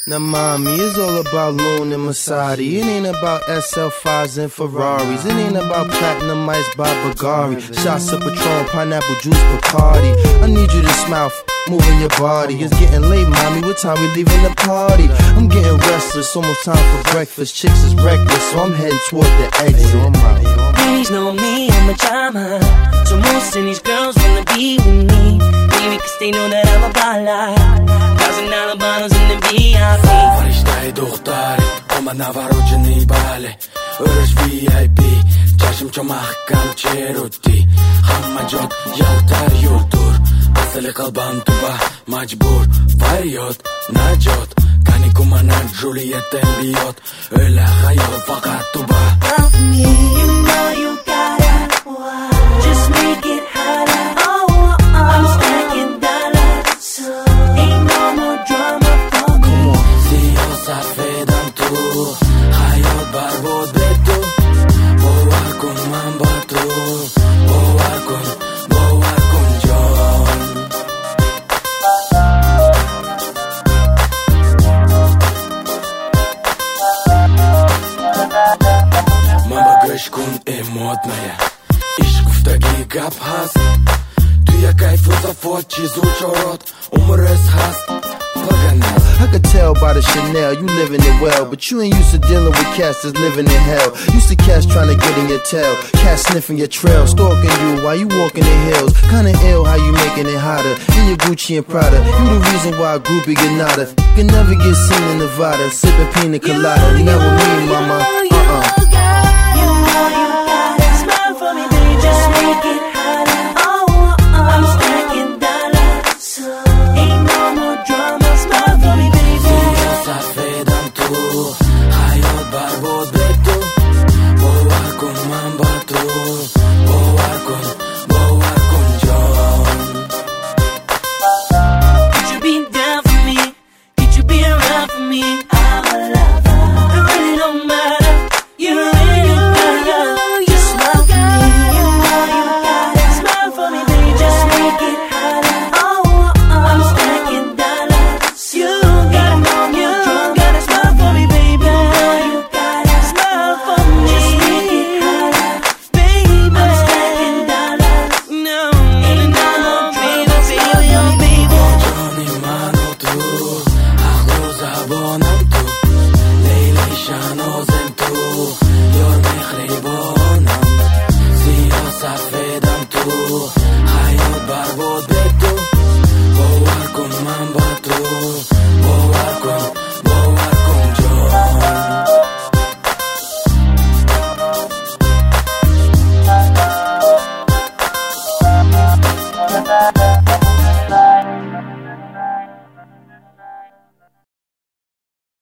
Now mommy, it's all about Loon and Masadi. It ain't about SL5s and Ferraris. It ain't about platinum ice by Bulgari. Shots of Patron, pineapple juice, Bacardi. I need you to smile, moving your body. It's getting late, mommy, what time we leaving the party? I'm getting restless, almost time for breakfast. Chicks is reckless, so I'm heading toward the exit. Ladies know me, I'm a charmer. So most of these girls wanna be with me. Maybe cause they know that I'm a baller. $1,000 bottles in the VIP. Фариштаи духтари, ома навороченный бале. Өрөш VIP, чашим чо махкам черути. Хамма жод, ялтар юлтур. Асали қалбам туба, majbur. Faryod, najot. Каникума на Джулиеттен биот. Öyle hayal fakat tuba. Love me, you know you gotta. Just make it hotter. I'm stacking dollars. Ain't no more drama for me. Siyasa fedam tu, hayat barbod betu. Boar kun man batu, boar kun John. Mama gösh kun emotная, ishq guftagi gap hast. Tuya kayfu zafot chizu chorot, umres hast. I could tell by the Chanel, you living it well. But you ain't used to dealing with cats that's living in hell. Used to cats trying to get in your tail, cats sniffing your trail, stalking you while you walking the hills. Kinda ill how you making it hotter in your Gucci and Prada. You the reason why a groupie get nada. Can never get seen in Nevada, sipping pina colada. Never me, mama. Boar kun John.